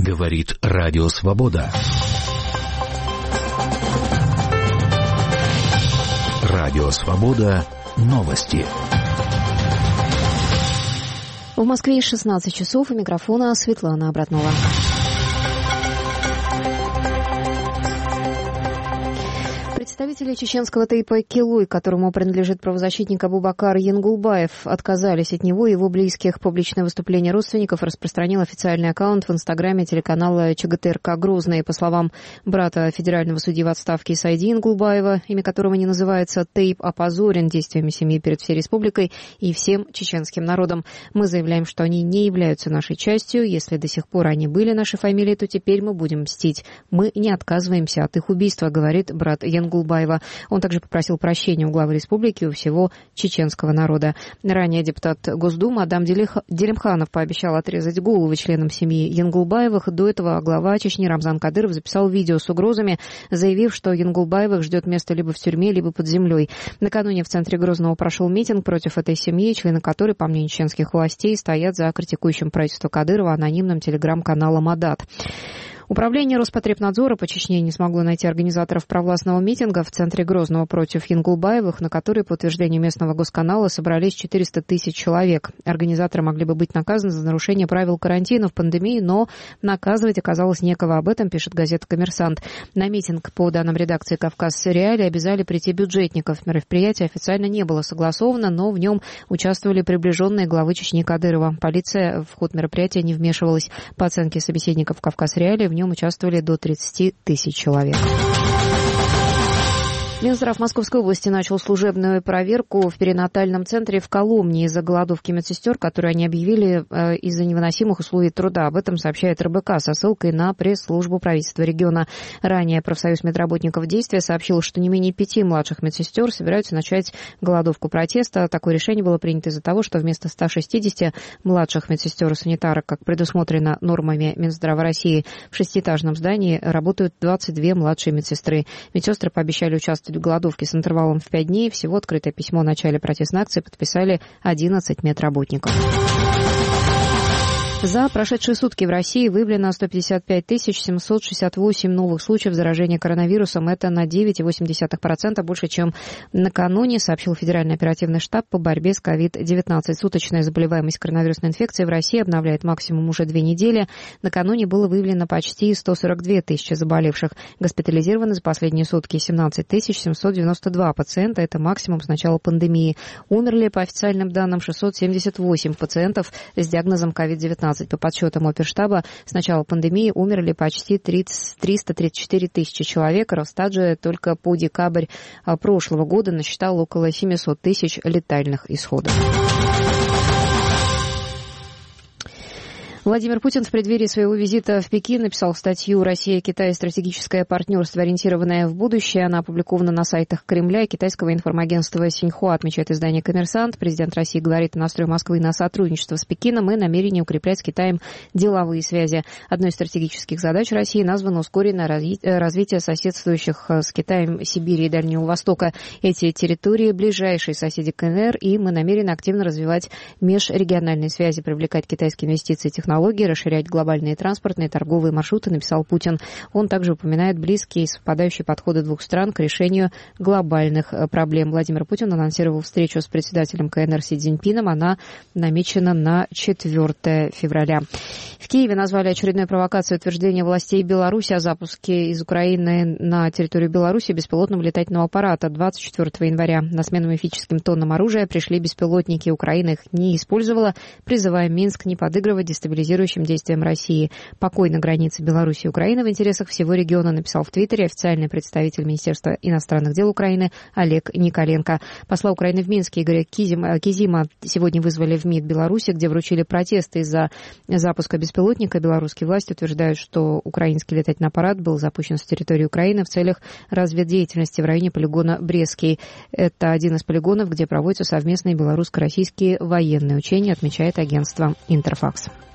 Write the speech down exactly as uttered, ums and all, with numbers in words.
Говорит Радио Свобода. Радио Свобода. Новости. В Москве шестнадцать часов. У микрофона Светлана Обратнова. Представители чеченского ТейПа «Килуй», которому принадлежит правозащитник Абубакар Янгулбаев, отказались от него и его близких. Публичное выступление родственников распространил официальный аккаунт в инстаграме телеканала ЧГТРК «Грозный». По словам брата федерального судьи в отставке Сайди Янгулбаева, имя которого не называется, ТейП опозорен действиями семьи перед всей республикой и всем чеченским народом. Мы заявляем, что они не являются нашей частью. Если до сих пор они были нашей фамилией, то теперь мы будем мстить. Мы не отказываемся от их убийства, говорит брат Янгулбаева. Он также попросил прощения у главы республики и у всего чеченского народа. Ранее депутат Госдумы Адам Делимханов пообещал отрезать головы членам семьи Янгулбаевых. До этого глава Чечни Рамзан Кадыров записал видео с угрозами, заявив, что Янгулбаевых ждет место либо в тюрьме, либо под землей. Накануне в центре Грозного прошел митинг против этой семьи, члены которой, по мнению чеченских властей, стоят за критикующим правительство Кадырова анонимным телеграм-каналом «Адат». Управление Роспотребнадзора по Чечне не смогло найти организаторов провластного митинга в центре Грозного против Янгулбаевых, на который, по утверждению местного госканала, собрались четыреста тысяч человек. Организаторы могли бы быть наказаны за нарушение правил карантина в пандемии, но наказывать оказалось некого. Об этом пишет газета «Коммерсант». На митинг, по данным редакции «Кавказ Реалии», обязали прийти бюджетников. Мероприятие официально не было согласовано, но в нем участвовали приближенные главы Чечни Кадырова. Полиция в ход мероприятия не вмешивалась. По оценке собеседников «Кавказ Реалии», в нем участвовали до тридцати тысяч человек. Минздрав Московской области начал служебную проверку в перинатальном центре в Коломне из-за голодовки медсестер, которую они объявили э, из-за невыносимых условий труда. Об этом сообщает РБК со ссылкой на пресс-службу правительства региона. Ранее профсоюз медработников «Действия» сообщил, что не менее пяти младших медсестер собираются начать голодовку протеста. Такое решение было принято из-за того, что вместо ста шестидесяти младших медсестер и санитарок, как предусмотрено нормами Минздрава России, в шестиэтажном здании работают двадцать две младшие медсестры. Медсестры пообещали участвовать в голодовке с интервалом в пять дней. Всего открытое письмо о начале протестной акции подписали одиннадцать медработников. За прошедшие сутки в России выявлено сто пятьдесят пять тысяч семьсот шестьдесят восемь новых случаев заражения коронавирусом. Это на девять целых восемь десятых процента больше, чем накануне, сообщил Федеральный оперативный штаб по борьбе с ковид девятнадцать. Суточная заболеваемость коронавирусной инфекцией в России обновляет максимум уже две недели. Накануне было выявлено почти сто сорок две тысячи заболевших. Госпитализированы за последние сутки семнадцать тысяч семьсот девяносто два пациента. Это максимум с начала пандемии. Умерли, по официальным данным, шестьсот семьдесят восемь пациентов с диагнозом ковид девятнадцать. По подсчетам оперштаба, с начала пандемии умерли почти триста тридцать четыре тысячи человек. Росстат же только по декабрь прошлого года насчитал около семьсот тысяч летальных исходов. Владимир Путин в преддверии своего визита в Пекин написал статью «Россия и Китай. Стратегическое партнерство, ориентированное в будущее». Она опубликована на сайтах Кремля и китайского информагентства Синьхуа, отмечает издание «Коммерсант». Президент России говорит о настрое Москвы на сотрудничество с Пекином и намерении укреплять с Китаем деловые связи. Одной из стратегических задач России названо ускоренное развитие соседствующих с Китаем Сибири и Дальнего Востока. Эти территории – ближайшие соседи КНР, и мы намерены активно развивать межрегиональные связи, привлекать китайские инвестиции и технологии, расширять глобальные транспортные и торговые маршруты, написал Путин. Он также упоминает близкие и совпадающие подходы двух стран к решению глобальных проблем. Владимир Путин анонсировал встречу с председателем КНР Си Цзиньпином. Она намечена на четвёртое февраля. В Киеве назвали очередной провокацией утверждение властей Беларуси о запуске из Украины на территорию Беларуси беспилотного летательного аппарата. двадцать четвёртого января на смену мифическим тоннам оружия пришли беспилотники. Украина их не использовала, призывая Минск не подыгрывать дестабилизирующим действиям России. Покой на границе Беларуси и Украины в интересах всего региона, написал в Твиттере официальный представитель Министерства иностранных дел Украины Олег Николенко. Посла Украины в Минске Игоря Кизима, Кизима сегодня вызвали в МИД Беларуси, где вручили протесты из-за запуска беспилотника. Белорусские власти утверждают, что украинский летательный аппарат был запущен с территории Украины в целях разведдеятельности в районе полигона Брестский. Это один из полигонов, где проводятся совместные белорусско-российские военные учения, отмечает агентство Интерфакс.